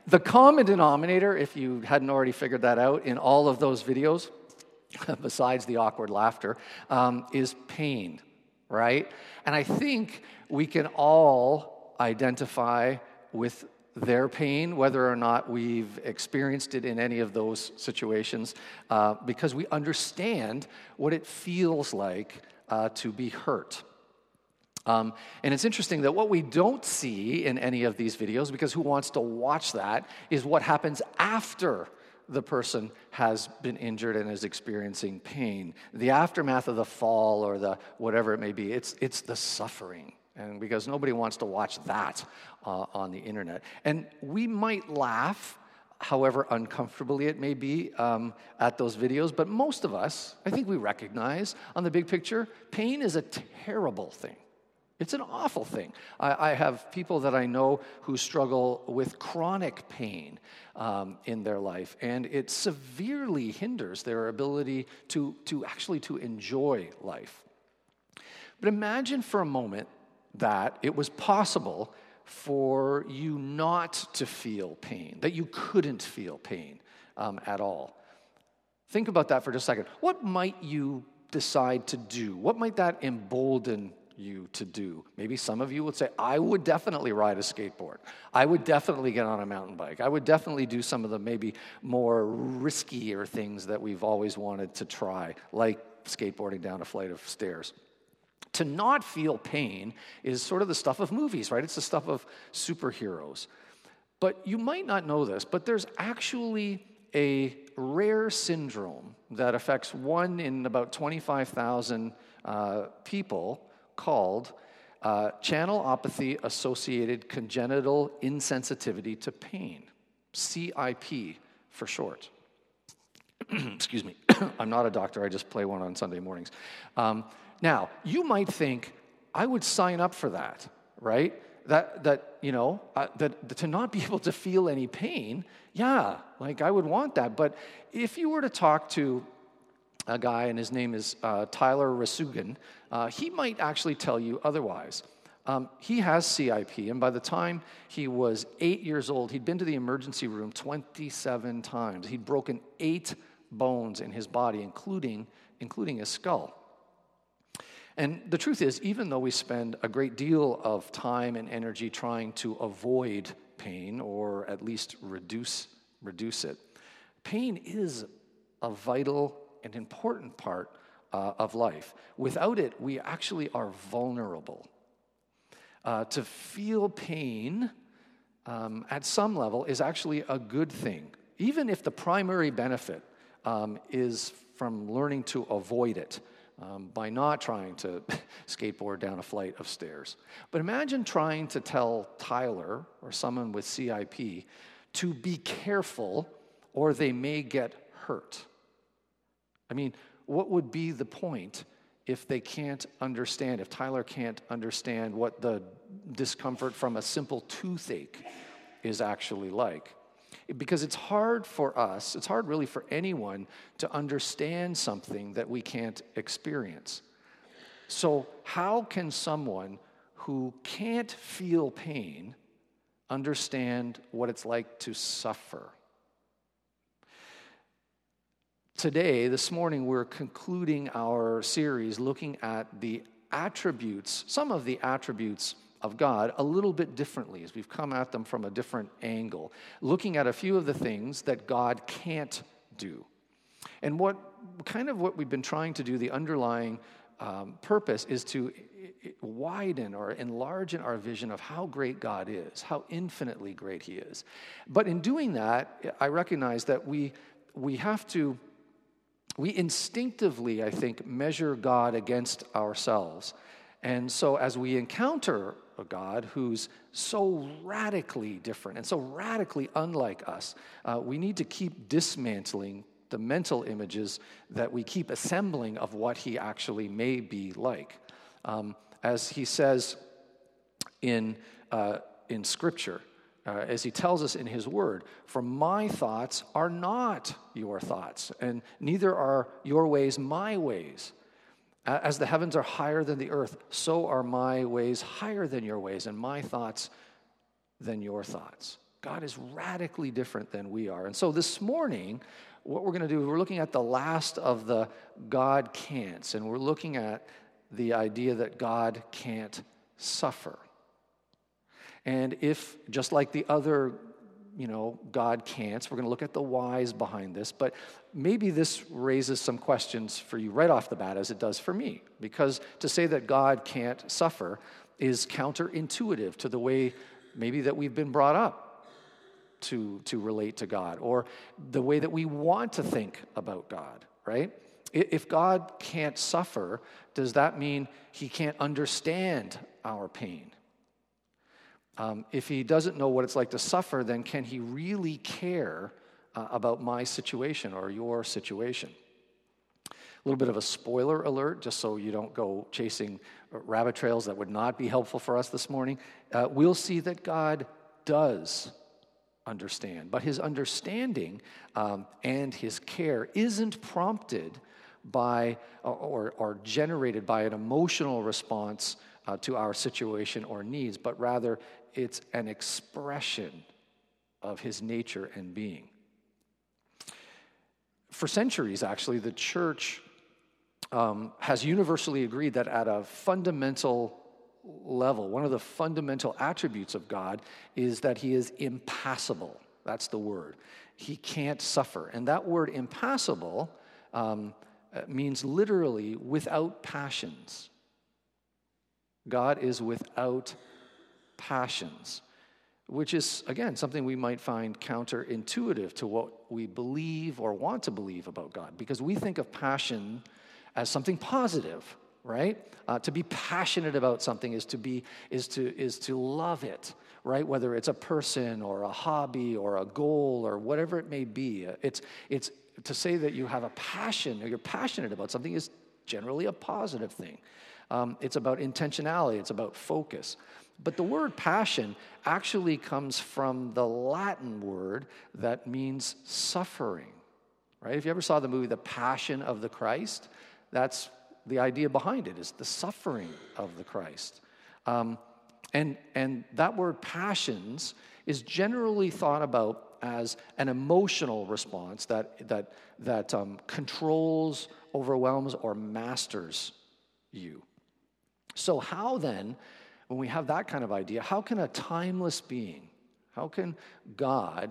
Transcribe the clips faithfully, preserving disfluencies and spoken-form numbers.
The common denominator, if you hadn't already figured that out, in all of those videos, besides the awkward laughter, um, is pain, right? And I think we can all identify with their pain, whether or not we've experienced it in any of those situations, uh, because we understand what it feels like uh, to be hurt. Um, and it's interesting that what we don't see in any of these videos, because who wants to watch that, is what happens after the person has been injured and is experiencing pain. The aftermath of the fall or the whatever it may be, it's it's the suffering. And because nobody wants to watch that uh, on the internet. And we might laugh, however uncomfortably it may be, um, at those videos, but most of us, I think we recognize on the big picture, pain is a terrible thing. It's an awful thing. I, I have people that I know who struggle with chronic pain um, in their life, and it severely hinders their ability to, to actually to enjoy life. But imagine for a moment that it was possible for you not to feel pain, that you couldn't feel pain um, at all. Think about that for just a second. What might you decide to do? What might that embolden you to do? Maybe some of you would say, I would definitely ride a skateboard. I would definitely get on a mountain bike. I would definitely do some of the maybe more riskier things that we've always wanted to try, like skateboarding down a flight of stairs. To not feel pain is sort of the stuff of movies, right? It's the stuff of superheroes. But you might not know this, but there's actually a rare syndrome that affects one in about twenty-five thousand uh, people called uh, channelopathy-associated congenital insensitivity to pain, C I P for short. Excuse me. I'm not a doctor. I just play one on Sunday mornings. Um, Now, you might think, I would sign up for that, right? That, that you know, uh, that, that to not be able to feel any pain, yeah, like I would want that. But if you were to talk to a guy, and his name is uh, Tyler Rasugan, uh, he might actually tell you otherwise. Um, he has C I P, and by the time he was eight years old, he'd been to the emergency room twenty-seven times. He'd broken eight bones in his body, including, including his skull. And the truth is, even though we spend a great deal of time and energy trying to avoid pain, or at least reduce, reduce it, pain is a vital and important part uh, of life. Without it, we actually are vulnerable. Uh, to feel pain um, at some level is actually a good thing, even if the primary benefit um, is from learning to avoid it. Um, by not trying to skateboard down a flight of stairs. But imagine trying to tell Tyler or someone with C I P to be careful or they may get hurt. I mean, what would be the point if they can't understand, if Tyler can't understand what the discomfort from a simple toothache is actually like? Because it's hard for us, it's hard really for anyone to understand something that we can't experience. So how can someone who can't feel pain understand what it's like to suffer? Today, this morning, we're concluding our series looking at the attributes, some of the attributes of God a little bit differently as we've come at them from a different angle, looking at a few of the things that God can't do. And what kind of what we've been trying to do, the underlying um, purpose is to widen or enlarge in our vision of how great God is, how infinitely great He is. But in doing that, I recognize that we we have to, we instinctively, I think, measure God against ourselves. And so as we encounter a God who's so radically different and so radically unlike us, uh, we need to keep dismantling the mental images that we keep assembling of what He actually may be like. Um, as He says in, uh, in Scripture, uh, as He tells us in His Word, for my thoughts are not your thoughts, and neither are your ways my ways. As the heavens are higher than the earth, so are my ways higher than your ways, and my thoughts than your thoughts. God is radically different than we are. And so this morning, what we're going to do is we're looking at the last of the God can'ts, and we're looking at the idea that God can't suffer. And if, just like the other, you know, God can'ts, we're going to look at the whys behind this, but maybe this raises some questions for you right off the bat, as it does for me, because to say that God can't suffer is counterintuitive to the way maybe that we've been brought up to, to relate to God, or the way that we want to think about God, right? If God can't suffer, does that mean he can't understand our pain? Um, if he doesn't know what it's like to suffer, then can he really care uh, about my situation or your situation? A little bit of a spoiler alert, just so you don't go chasing rabbit trails that would not be helpful for us this morning. Uh, we'll see that God does understand, but his understanding um, and his care isn't prompted by or, or generated by an emotional response uh, to our situation or needs, but rather it's an expression of his nature and being. For centuries, actually, the church um, has universally agreed that at a fundamental level, one of the fundamental attributes of God is that he is impassible. That's the word. He can't suffer. And that word impassible um, means literally without passions. God is without passions, which is, again, something we might find counterintuitive to what we believe or want to believe about God, because we think of passion as something positive, right? Uh, to be passionate about something is to be is to is to love it, right? Whether it's a person or a hobby or a goal or whatever it may be, it's it's to say that you have a passion or you're passionate about something is generally a positive thing. Um, it's about intentionality. It's about focus. But the word passion actually comes from the Latin word that means suffering, right? If you ever saw the movie The Passion of the Christ, that's the idea behind it, is the suffering of the Christ. Um, and, and that word passions is generally thought about as an emotional response that, that, that um, controls, overwhelms, or masters you. So how then, when we have that kind of idea, how can a timeless being, how can God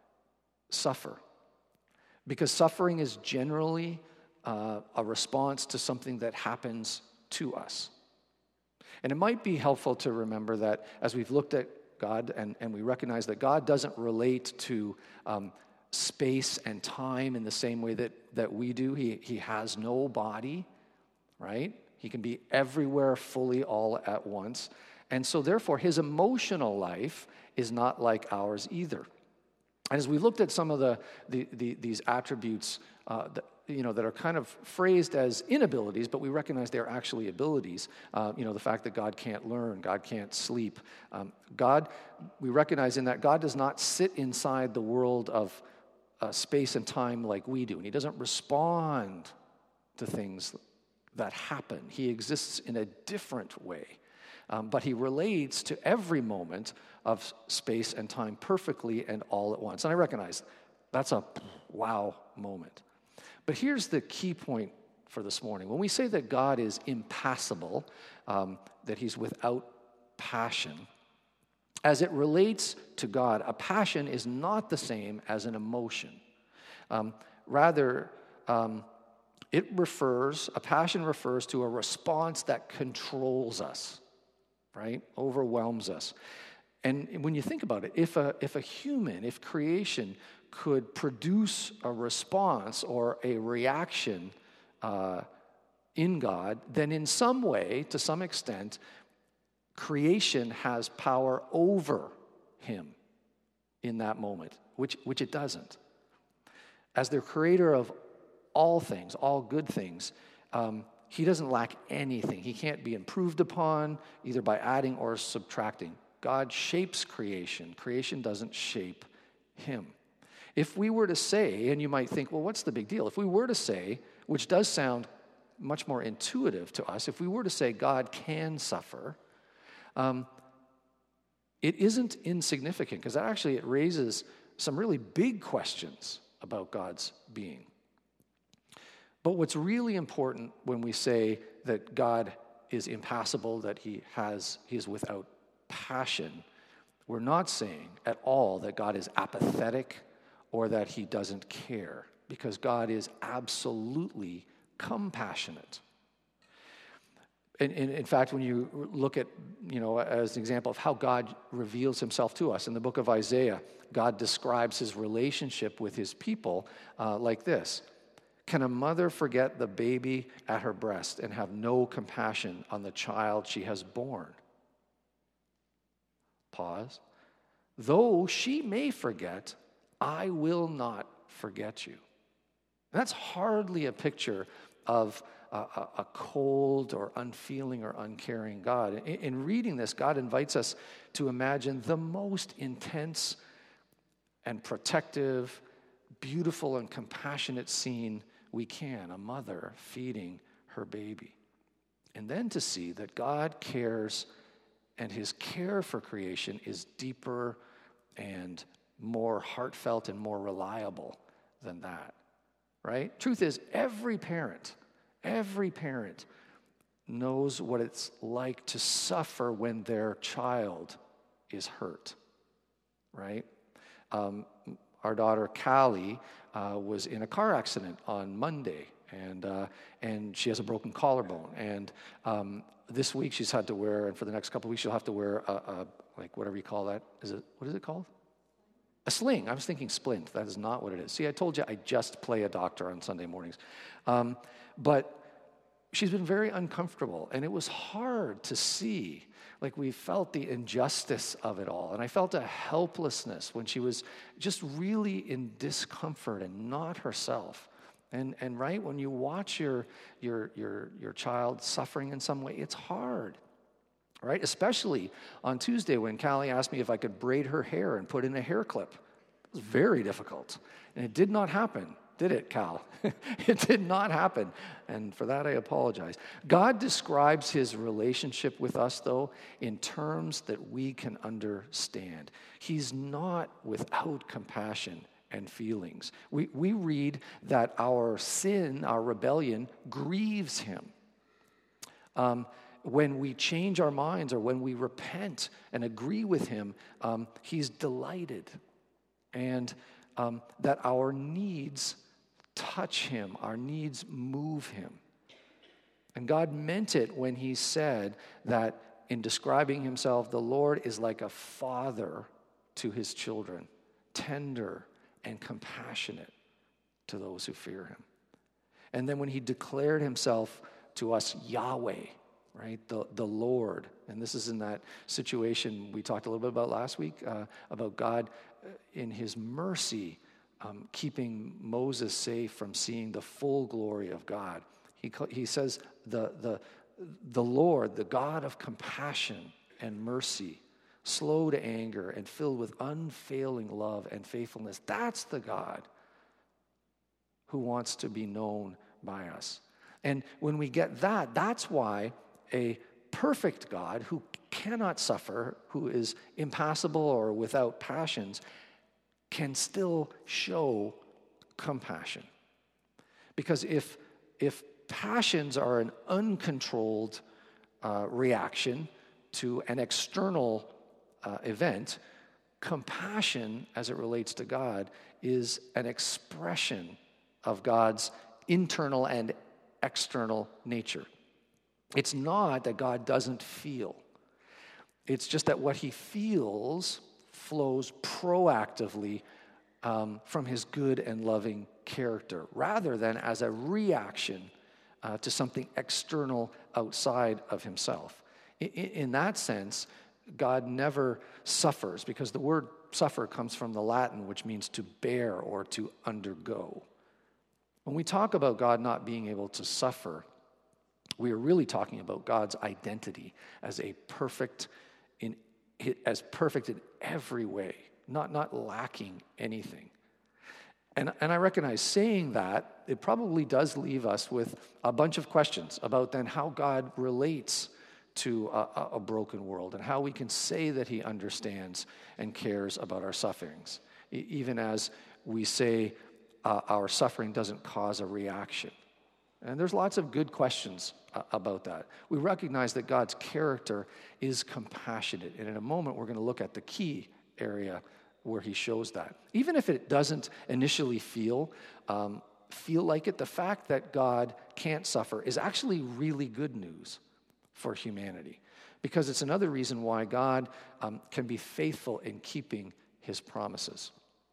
suffer? Because suffering is generally uh, a response to something that happens to us. And it might be helpful to remember that as we've looked at God and, and we recognize that God doesn't relate to um, space and time in the same way that, that we do. He, he has no body, right? He can be everywhere fully all at once. And so therefore, his emotional life is not like ours either. And as we looked at some of the, the, the these attributes uh, that, you know, that are kind of phrased as inabilities, but we recognize they're actually abilities. Uh, you know, the fact that God can't learn, God can't sleep. Um, God, we recognize in that God does not sit inside the world of uh, space and time like we do. And he doesn't respond to things that happen. He exists in a different way. Um, but he relates to every moment of space and time perfectly and all at once. And I recognize that's a wow moment. But here's the key point for this morning. When we say that God is impassible, um, that he's without passion, as it relates to God, a passion is not the same as an emotion. Um, rather, um, it refers, a passion refers to a response that controls us, right? Overwhelms us. And when you think about it, if a, if a human, if creation could produce a response or a reaction uh, in God, then in some way, to some extent, creation has power over him in that moment, which, which it doesn't. As the creator of all things, all good things, um, he doesn't lack anything. He can't be improved upon either by adding or subtracting. God shapes creation. Creation doesn't shape him. If we were to say, and you might think, well, what's the big deal? If we were to say, which does sound much more intuitive to us, if we were to say God can suffer, um, it isn't insignificant, because actually it raises some really big questions about God's being. But what's really important when we say that God is impassible, that he has he is without passion, we're not saying at all that God is apathetic or that he doesn't care, because God is absolutely compassionate. In, in, in fact, when you look at, you know, as an example of how God reveals himself to us, in the book of Isaiah, God describes his relationship with his people uh, like this. Can a mother forget the baby at her breast and have no compassion on the child she has born? Pause. Though she may forget, I will not forget you. And that's hardly a picture of a, a, a cold or unfeeling or uncaring God. In, in reading this, God invites us to imagine the most intense and protective, beautiful and compassionate scene we can, a mother feeding her baby. And then to see that God cares, and his care for creation is deeper and more heartfelt and more reliable than that, right? Truth is, every parent, every parent knows what it's like to suffer when their child is hurt, right? Um, our daughter, Callie, uh, was in a car accident on Monday, and uh, and she has a broken collarbone. And um, this week she's had to wear, and for the next couple of weeks she'll have to wear a, a, like whatever you call that. Is it, what is it called? A sling. I was thinking splint. That is not what it is. See, I told you I just play a doctor on Sunday mornings. Um, but she's been very uncomfortable, and it was hard to see. Like, we felt the injustice of it all. And I felt a helplessness when she was just really in discomfort and not herself. And and right, when you watch your your your your child suffering in some way, it's hard. Right? Especially on Tuesday when Callie asked me if I could braid her hair and put in a hair clip. It was very difficult. And it did not happen, did it, Cal? It did not happen. And for that, I apologize. God describes his relationship with us, though, in terms that we can understand. He's not without compassion and feelings. We, we read that our sin, our rebellion, grieves him. Um, When we change our minds or when we repent and agree with him, um, he's delighted. And um, that our needs touch him, our needs move him. And God meant it when he said that in describing himself, the Lord is like a father to his children, tender and compassionate to those who fear him. And then when he declared himself to us Yahweh, right, the, the Lord. And this is in that situation we talked a little bit about last week, uh, about God uh, in his mercy um, keeping Moses safe from seeing the full glory of God. He, he says, the, the, the Lord, the God of compassion and mercy, slow to anger and filled with unfailing love and faithfulness. That's the God who wants to be known by us. And when we get that, that's why a perfect God who cannot suffer, who is impassible or without passions, can still show compassion. Because if, if passions are an uncontrolled uh, reaction to an external uh, event, compassion, as it relates to God, is an expression of God's internal and external nature. It's not that God doesn't feel. It's just that what he feels flows proactively um, from his good and loving character, rather than as a reaction uh, to something external outside of himself. In, in that sense, God never suffers, because the word suffer comes from the Latin, which means to bear or to undergo. When we talk about God not being able to suffer, we are really talking about God's identity as a perfect in as perfect in every way, not, not lacking anything. And, and I recognize saying that, it probably does leave us with a bunch of questions about then how God relates to a, a, a broken world, and how we can say that he understands and cares about our sufferings, e- even as we say uh, our suffering doesn't cause a reaction. And there's lots of good questions uh, about that. We recognize that God's character is compassionate, and in a moment we're going to look at the key area where he shows that. Even if it doesn't initially feel um, feel like it, the fact that God can't suffer is actually really good news for humanity, because it's another reason why God um, can be faithful in keeping his promises.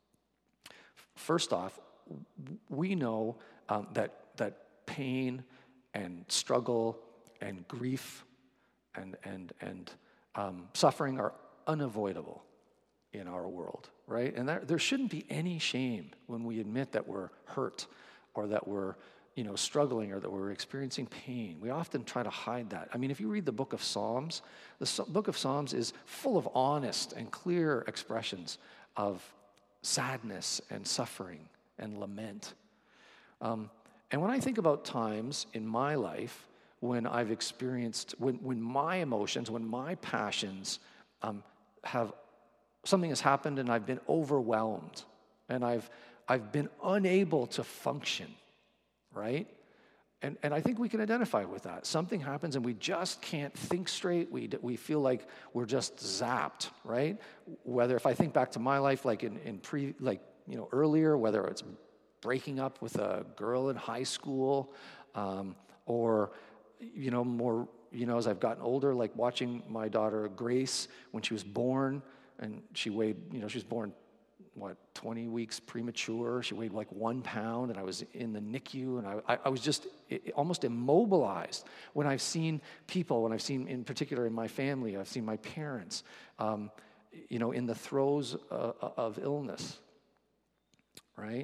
First off, we know um, that that pain and struggle and grief and and and um, suffering are unavoidable in our world, right? And there, there shouldn't be any shame when we admit that we're hurt or that we're, you know, struggling or that we're experiencing pain. We often try to hide that. I mean, if you read the book of Psalms, the so- book of Psalms is full of honest and clear expressions of sadness and suffering and lament. Um, and when I think about times in my life when I've experienced, when, when my emotions, when my passions um, have, something has happened and I've been overwhelmed and I've I've been unable to function, right? And and I think we can identify with that. Something happens and we just can't think straight. We we feel like we're just zapped, right? Whether if I think back to my life, like in, in pre, like, you know, earlier, whether it's breaking up with a girl in high school, um, or, you know, more, you know, as I've gotten older, like watching my daughter Grace when she was born, and she weighed, you know, she was born what, twenty weeks premature. She weighed like one pound, and I was in the N I C U, and I, I was just almost immobilized when I've seen people, when I've seen, in particular in my family, I've seen my parents, um, you know, in the throes uh, of illness, right?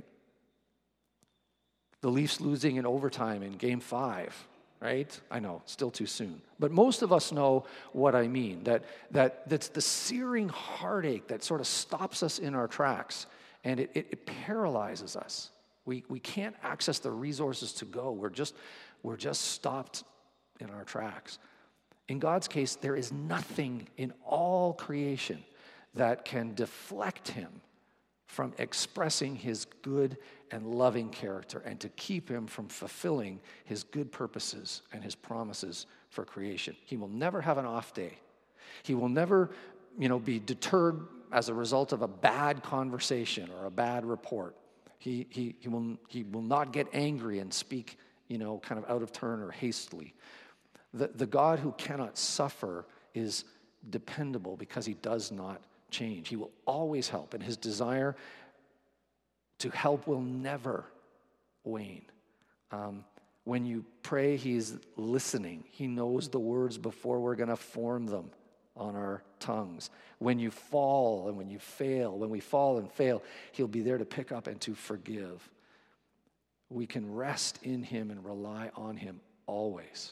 The Leafs losing in overtime in game five, right? I know, still too soon. But most of us know what I mean, that that that's the searing heartache that sort of stops us in our tracks, and it, it, it paralyzes us. We we can't access the resources to go. We're just we're just stopped in our tracks. In God's case, there is nothing in all creation that can deflect him from expressing his good and loving character and to keep him from fulfilling his good purposes and his promises for creation. He will never have an off day. He will never, you know, be deterred as a result of a bad conversation or a bad report. He he he will he will not get angry and speak, you know, kind of out of turn or hastily. The the God who cannot suffer is dependable because he does not change. He will always help, and his desire to help will never wane. Um, when you pray, he's listening. He knows the words before we're going to form them on our tongues. When you fall and when you fail, when we fall and fail, he'll be there to pick up and to forgive. We can rest in him and rely on him always.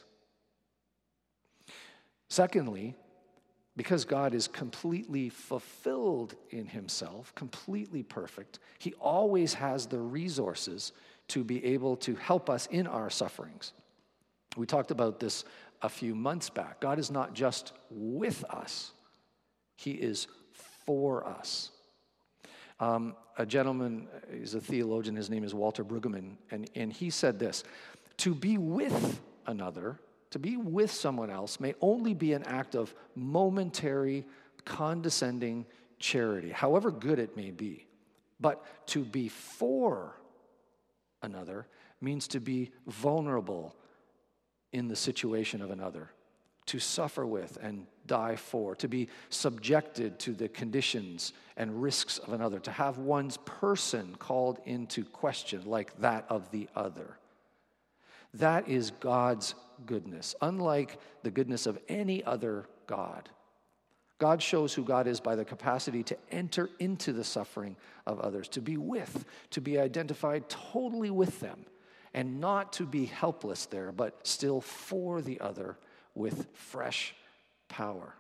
Secondly, because God is completely fulfilled in himself, completely perfect, he always has the resources to be able to help us in our sufferings. We talked about this a few months back. God is not just with us, he is for us. Um, a gentleman is a theologian, his name is Walter Brueggemann, and, and he said this: to be with another, to be with someone else may only be an act of momentary, condescending charity, however good it may be. But to be for another means to be vulnerable in the situation of another, to suffer with and die for, to be subjected to the conditions and risks of another, to have one's person called into question like that of the other. That is God's goodness, unlike the goodness of any other God. God shows who God is by the capacity to enter into the suffering of others, to be with, to be identified totally with them, and not to be helpless there, but still for the other with fresh power.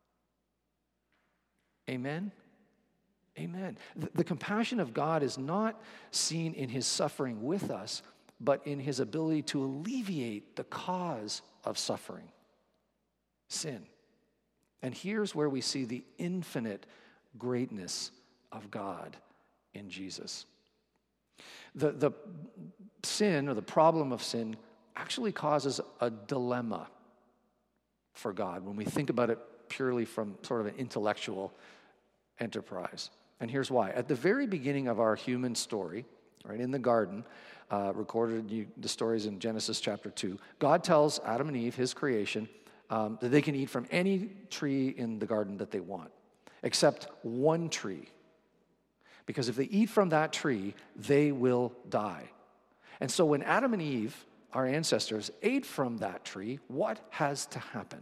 Amen? Amen. The, the compassion of God is not seen in his suffering with us, but in his ability to alleviate the cause of suffering. sin. And here's where we see the infinite greatness of God in Jesus. The, the sin, or the problem of sin, actually causes a dilemma for God when we think about it purely from sort of an intellectual enterprise. And here's why. At the very beginning of our human story, right, in the garden, uh, recorded you, the stories in Genesis chapter two, God tells Adam and Eve, his creation, um, that they can eat from any tree in the garden that they want, except one tree. Because if they eat from that tree, they will die. And so when Adam and Eve, our ancestors, ate from that tree, what has to happen?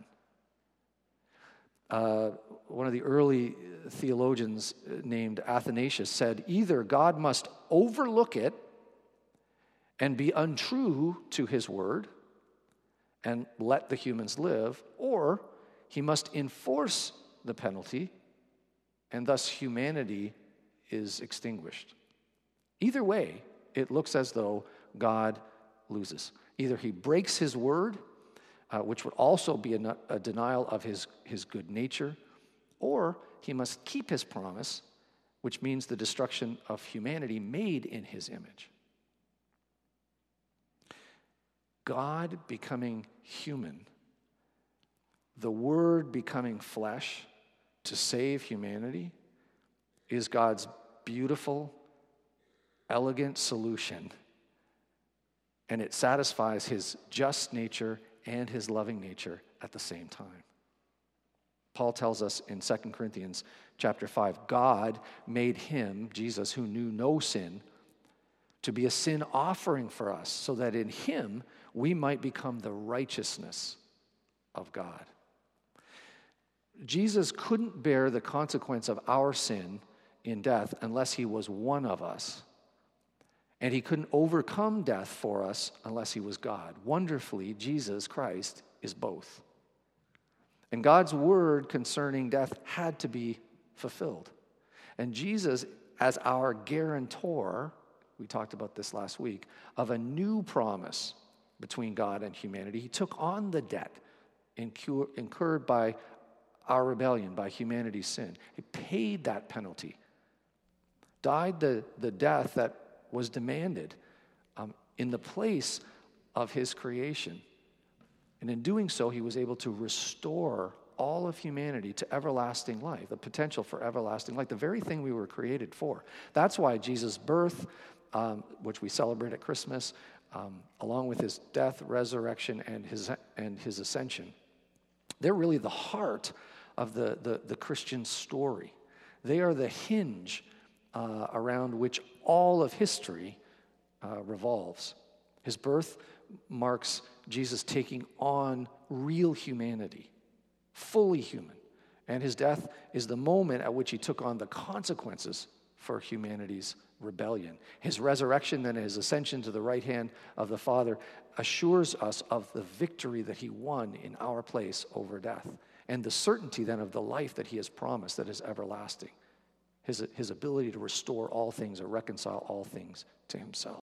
Uh, one of the early theologians named Athanasius said, either God must overlook it and be untrue to his word and let the humans live, or he must enforce the penalty and thus humanity is extinguished. Either way, it looks as though God loses. Either he breaks his word, uh, which would also be a, a denial of his, his good nature, or he must keep his promise, which means the destruction of humanity made in his image. God becoming human, the word becoming flesh to save humanity, is God's beautiful, elegant solution. And it satisfies his just nature and his loving nature at the same time. Paul tells us in Second Corinthians chapter five, God made him, Jesus, who knew no sin, to be a sin offering for us, so that in him we might become the righteousness of God. Jesus couldn't bear the consequence of our sin in death unless he was one of us. And he couldn't overcome death for us unless he was God. Wonderfully, Jesus Christ is both. And God's word concerning death had to be fulfilled. And Jesus, as our guarantor, we talked about this last week, of a new promise between God and humanity, he took on the debt incurred by our rebellion, by humanity's sin. He paid that penalty, died the, the death that was demanded um, in the place of his creation. And in doing so, he was able to restore all of humanity to everlasting life, the potential for everlasting life, the very thing we were created for. That's why Jesus' birth, um, which we celebrate at Christmas, um, along with his death, resurrection, and his, and his ascension, they're really the heart of the, the, the Christian story. They are the hinge uh, around which all of history uh, revolves. His birth marks Jesus taking on real humanity, fully human. And his death is the moment at which he took on the consequences for humanity's rebellion. His resurrection and his ascension to the right hand of the Father assures us of the victory that he won in our place over death, and the certainty then of the life that he has promised that is everlasting. His, his ability to restore all things or reconcile all things to himself.